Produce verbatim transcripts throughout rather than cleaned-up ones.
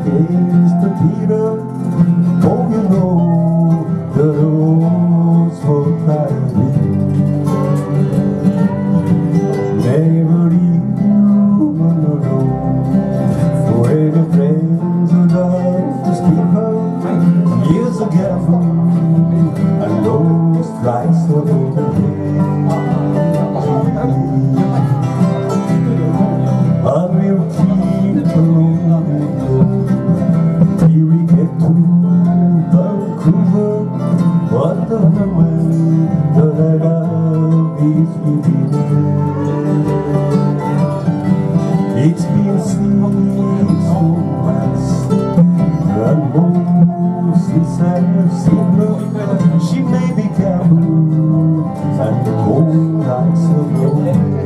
against the theater. Oh, you know the roads for climbing. Never leave you alone. For any friends who love to skip her, years are careful and no strikes of the but we'll keep moving till we get to Vancouver. Wonder when the love is within. It's been six months and more since I've seen her. She may be careful and the cold nights of your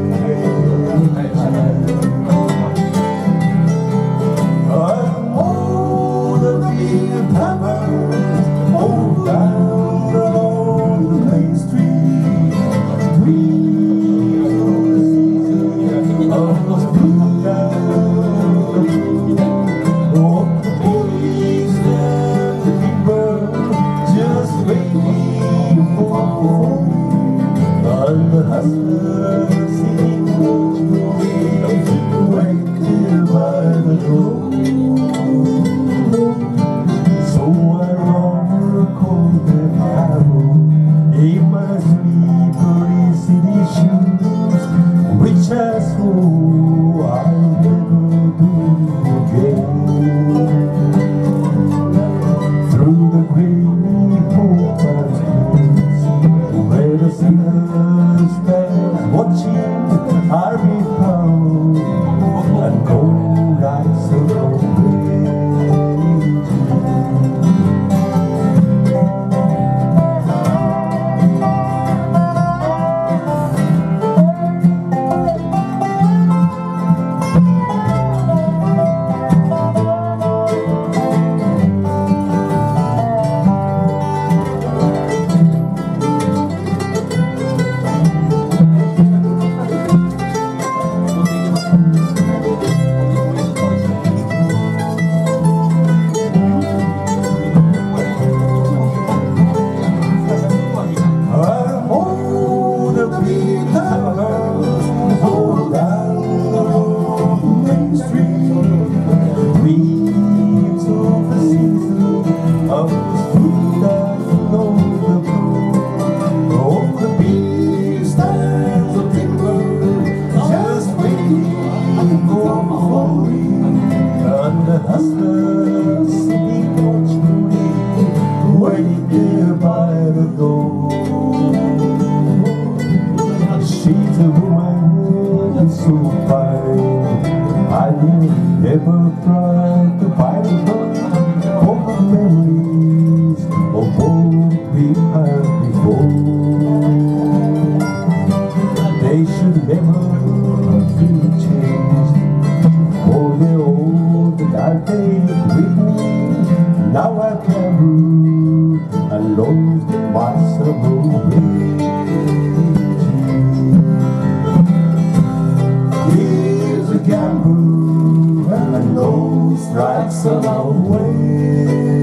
never tried to find her for the memories of what we had before. They should never be changed for the old that I take with me. Now I can rule and lost myself away. Here's a gamble and no strikes along the way.